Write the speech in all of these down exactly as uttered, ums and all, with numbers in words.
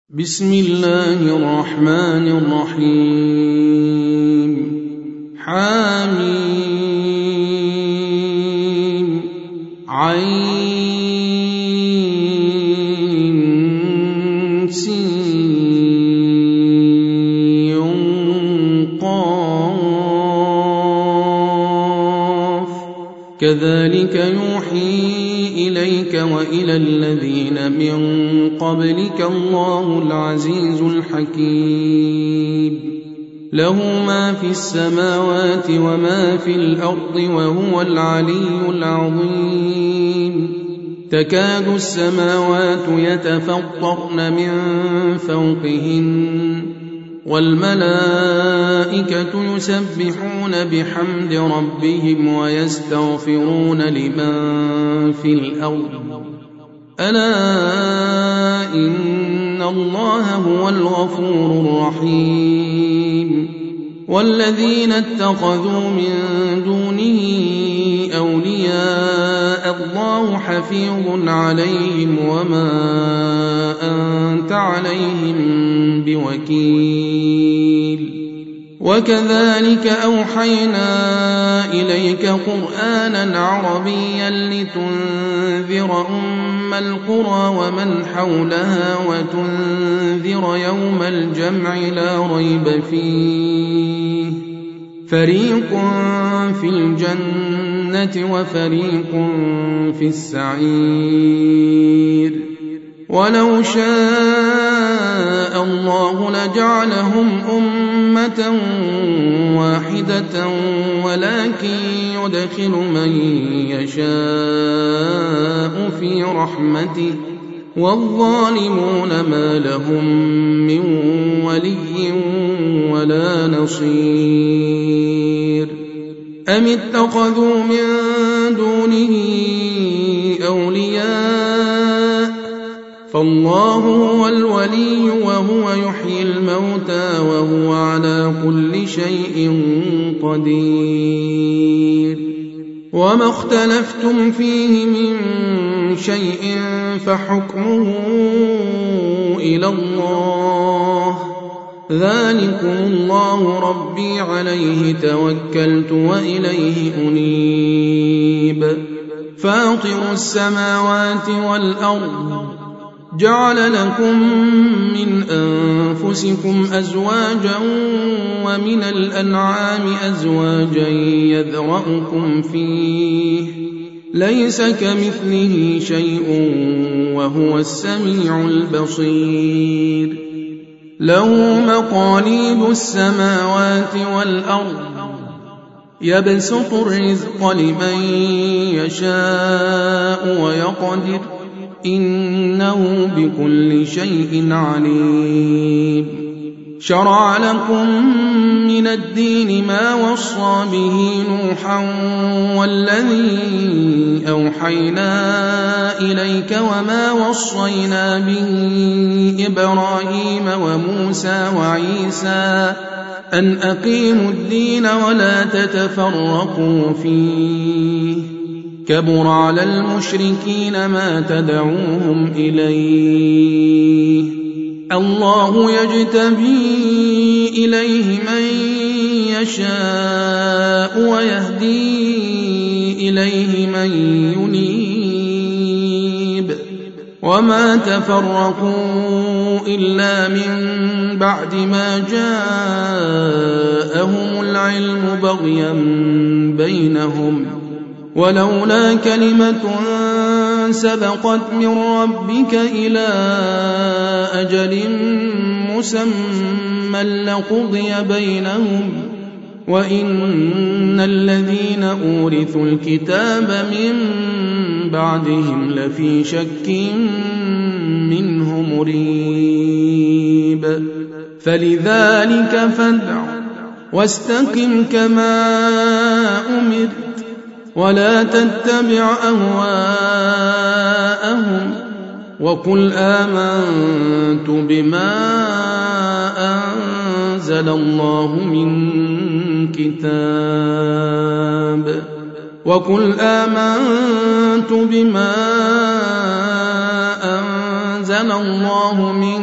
بسم الله الرحمن الرحيم حميم عين سين قاف كذلك يوحي إليك وإلى الذين من قبلك الله العزيز الحكيم له ما في السماوات وما في الأرض وهو العلي العظيم تكاد السماوات يتفطرن من فوقهن والملائكة يسبحون بحمد ربهم ويستغفرون لمن في الأرض ألا إن الله هو الغفور الرحيم والذين اتخذوا من دونه أولياء الله حفيظ عليهم وما أنت عليهم بوكيل وكذلك أوحينا إليك قرآنا عربيا لتنذر أم القرى ومن حولها وتنذر يوم الجمع لا ريب فيه فريق في الجنة وفريق في السعير ولو شاء الله لجعلهم أمة واحدة ولكن يدخل من يشاء في رحمته والظالمون ما لهم من ولي ولا نصير أم اتخذوا من دونه أولياء فالله هو الولي وهو يحيي الموتى وهو على كل شيء قدير وما اختلفتم فيه من شيء فحكمه إلى الله ذلكم الله ربي عليه توكلت وإليه أنيب فاطر السماوات والأرض جعل لكم من أنفسكم أزواجا ومن الأنعام أزواجا يذرأكم فيه ليس كمثله شيء وهو السميع البصير له مقاليد السماوات والأرض يبسط الرزق لمن يشاء ويقدر إنه بكل شيء عليم شرع لكم من الدين ما وصى به نوحا والذي أوحينا إليك وما وصينا به إبراهيم وموسى وعيسى أن أقيموا الدين ولا تتفرقوا فيه كبر على المشركين ما تدعوهم إليه الله يجتبي إليه من يشاء ويهدي إليه من ينيب وما تفرقوا إلا من بعد ما جاءهم العلم بغيا بينهم ولولا كلمة سبقت من ربك إلى أجل مسمى لقضي بينهم وإن الذين أورثوا الكتاب من بعدهم لفي شك منه مريب فلذلك فادع واستقم كما أمرت ولا تتبع أهواءهم وقل آمنت بما أنزل الله من كتاب وقل آمنت بما أنزل آتانا الله من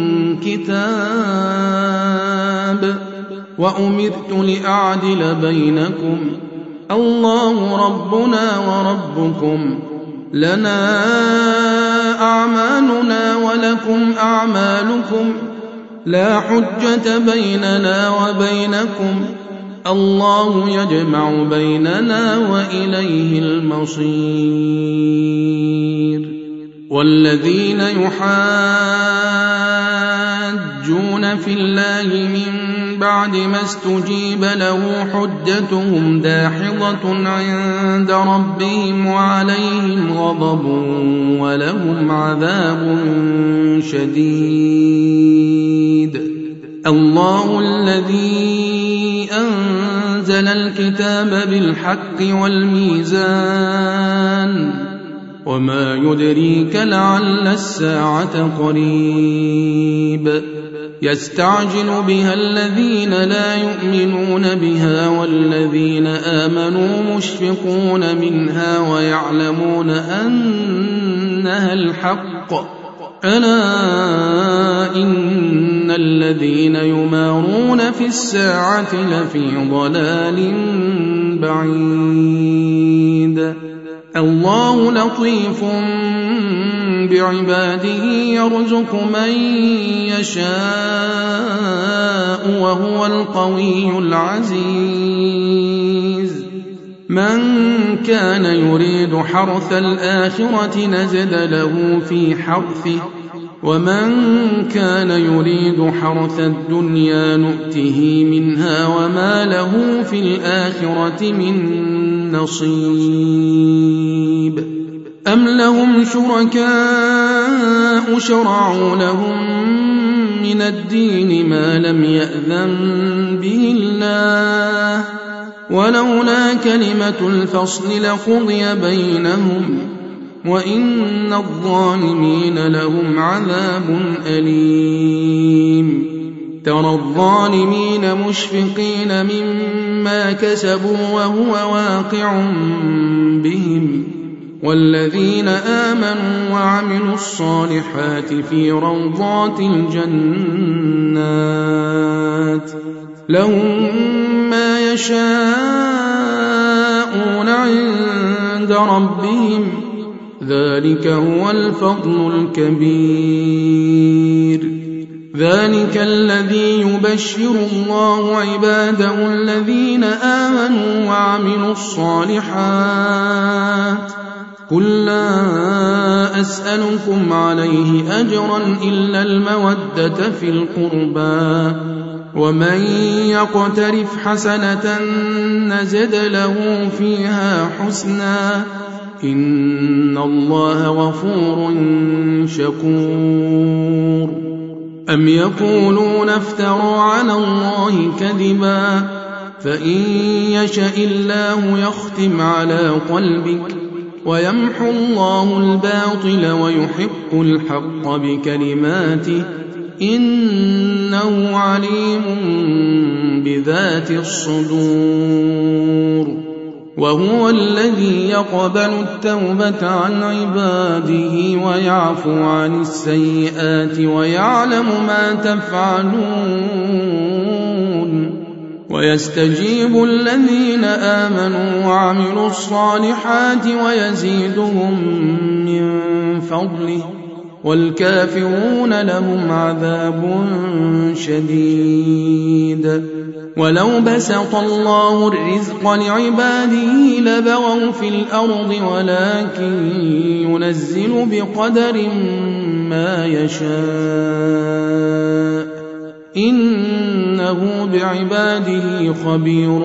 كتاب وأمرت لأعدل بينكم الله ربنا وربكم لنا أعمالنا ولكم أعمالكم لا حجة بيننا وبينكم الله يجمع بيننا وإليه المصير والذين يحاجون في الله من بعد ما استجيب له حجتهم داحضة عند ربهم وعليهم غضب ولهم عذاب شديد الله الذي أنزل الكتاب بالحق والميزان وما يدريك لعل الساعة قريب يستعجل بها الذين لا يؤمنون بها والذين آمنوا مشفقون منها ويعلمون أنها الحق ألا إن الذين يمارون في الساعة لفي ضلال بعيد الله لطيف بعباده يرزق من يشاء وهو القوي العزيز من كان يريد حرث الآخرة نزد له في حرثه ومن كان يريد حرث الدنيا نؤته منها وما له في الآخرة من نصيب أم لهم شركاء شرعوا لهم من الدين ما لم يأذن به الله ولولا كلمة الفصل لقضي بينهم وإن الظالمين لهم عذاب أليم ترى الظالمين مشفقين مما كسبوا وهو واقع بهم والذين آمنوا وعملوا الصالحات في روضات الجنات لهم ما يشاءون عند ربهم ذلك هو الفضل الكبير ذلك الذي يبشر الله عباده الذين آمنوا وعملوا الصالحات قل لا أسألكم عليه أجرا إلا المودة في القربى ومن يقترف حسنة نزد له فيها حسنا إن الله غفور شكور أم يقولون افتروا على الله كذبا فإن يشأ الله يختم على قلبك ويمحو الله الباطل ويحق الحق بكلماته إنه عليم بذات الصدور وهو الذي يقبل التوبة عن عباده ويعفو عن السيئات ويعلم ما تفعلون ويستجيب الذين آمنوا وعملوا الصالحات ويزيدهم من فضله والكافرون لهم عذاب شديد ولو بسط الله الرزق لعباده لبغوا في الأرض ولكن ينزل بقدر ما يشاء إنه بعباده خبير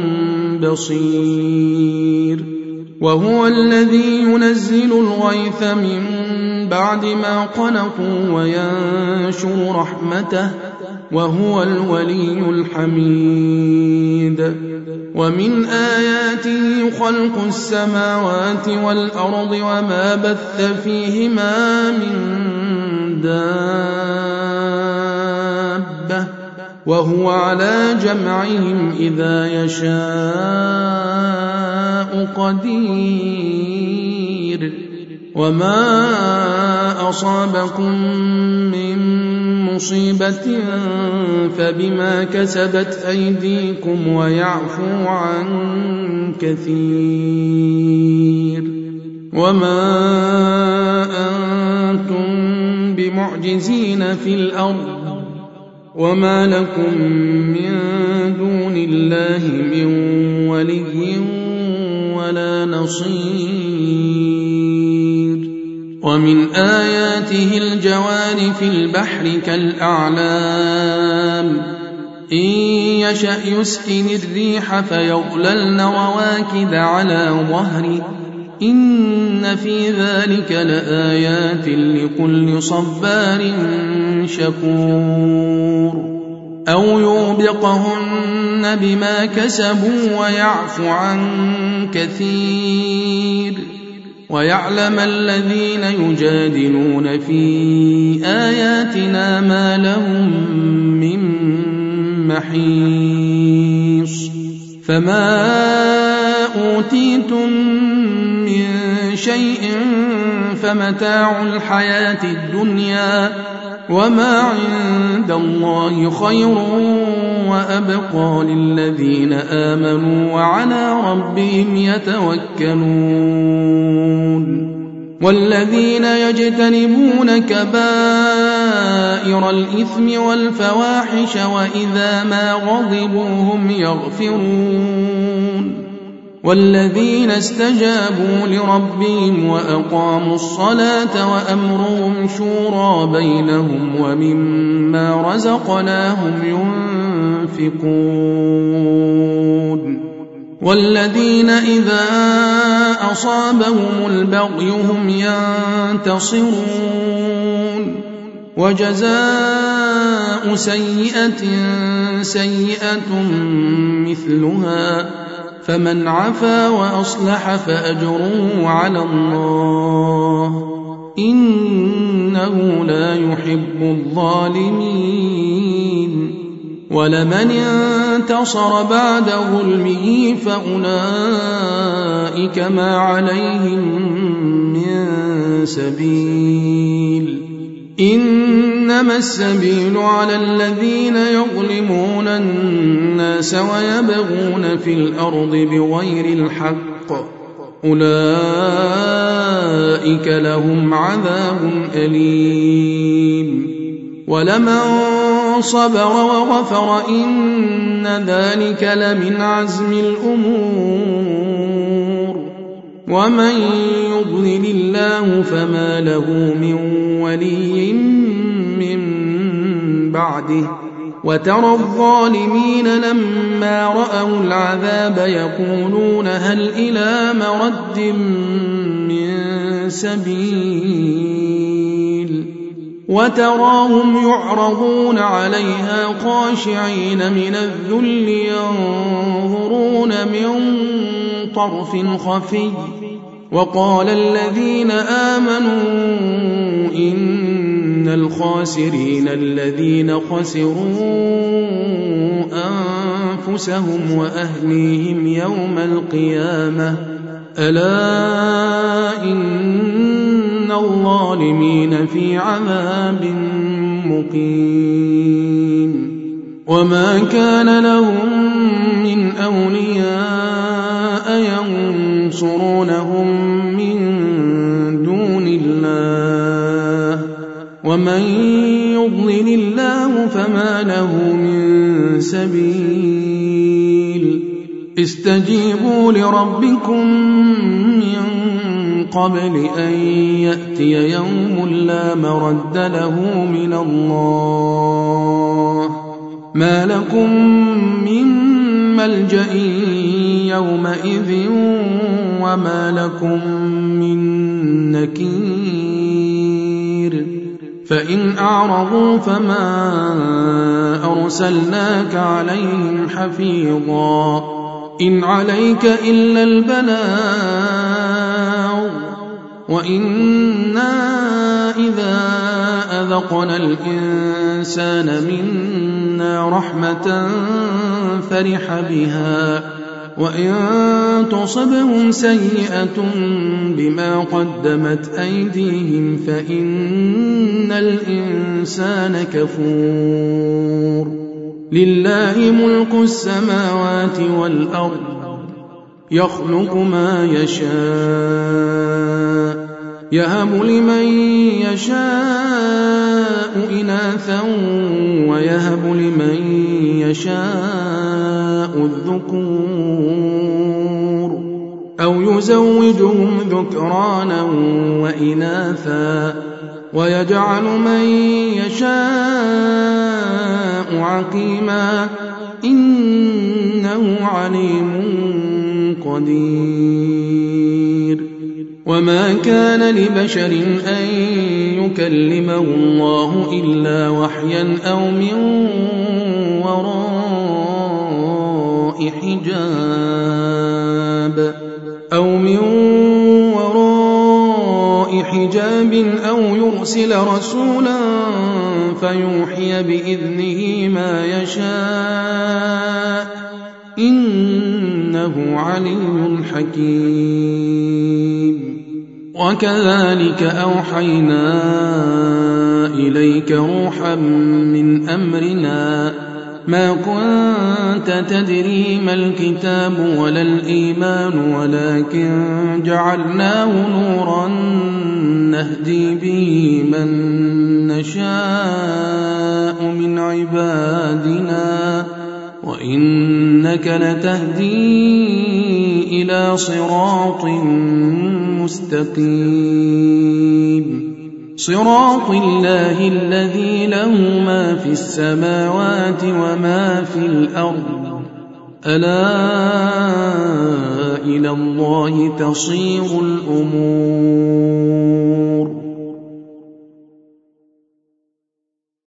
بصير وهو الذي ينزل الغيث من بعد ما قنطوا وينشر رحمته وهو الولي الحميد ومن آياته خلق السماوات والأرض وما بث فيهما من دابة وهو على جمعهم إذا يشاء قدير وما أصابكم من مصيبة فبما كسبت أيديكم ويعفو عن كثير وما أنتم بمعجزين في الأرض وما لكم من دون الله من ولي ولا نصير ومن آياته الجوار في البحر كالأعلام إن يشأ يسكن الريح فيظللن رواكد على ظهره إن في ذلك لآيات لكل صبار شكور أو يوبقهن بما كسبوا ويعفو عن كثير ويعلم الذين يجادلون في آياتنا ما لهم من محيص فما أوتيتم من شيء فمتاع الحياة الدنيا وما عند الله خير وأبقى للذين آمنوا وعلى ربهم يتوكلون والذين يجتنبون كبائر الإثم والفواحش وإذا ما غضبوا هم يغفرون والذين استجابوا لربهم وأقاموا الصلاة وأمرهم شورى بينهم ومما رزقناهم ينفقون والذين إذا أصابهم البغي هم ينتصرون وجزاء سيئة سيئة مثلها فمن عفا وأصلح فأجره على الله إنه لا يحب الظالمين ولمن انتصر بعد ظلمه فأولئك ما عليهم من سبيل إنما السبيل على الذين يظلمون الناس ويبغون في الأرض بغير الحق أولئك لهم عذاب أليم ولمن صبر وغفر إن ذلك لمن عزم الأمور ومن يضلل الله فما له من ولي من بعده وترى الظالمين لما رأوا العذاب يقولون هل إلى مرد من سبيل وتراهم يعرضون عليها خاشعين من الذل ينظرون من طرف خفي وقال الذين آمنوا إن الخاسرين الذين خسروا أنفسهم وأهليهم يوم القيامة ألا إن الظالمين في عذاب مقيم وما كان لهم من أولياء ينصرونهم من دون الله ومن يضلل الله فما له من سبيل استجيبوا لربكم من قبل أن يأتي يوم لا مرد له من الله ما لكم من ملجأ يومئذ وما لكم من نكير فإن أعرضوا فما أرسلناك عليهم حفيظا إن عليك إلا البلاغ وإنا إذا أذقنا الإنسان منا رحمة فرح بها وإن تصبهم سيئة بما قدمت أيديهم فإن الإنسان كفور لله ملك السماوات والأرض يخلق ما يشاء يهب لمن يشاء إناثا ويهب لمن يشاء الذكور أو يزوجهم ذكرانا وإناثا ويجعل من يشاء عقيما إنه عليم قدير وما كان لبشر أن يكلمه الله إلا وحيا أو من وراء حجاب أو من وراء حجاب أو يرسل رسولا فيوحي بإذنه ما يشاء إنه عليم حكيم وكذلك أوحينا إليك روحا من أمرنا ما كنت تدري ما الكتاب ولا الإيمان ولكن جعلناه نورا نهدي به من نشاء من عبادنا وإنك لتهدي إلى صراط مستقيم صراط الله الذي له ما في السماوات وما في الأرض ألا إلى الله تصير الأمور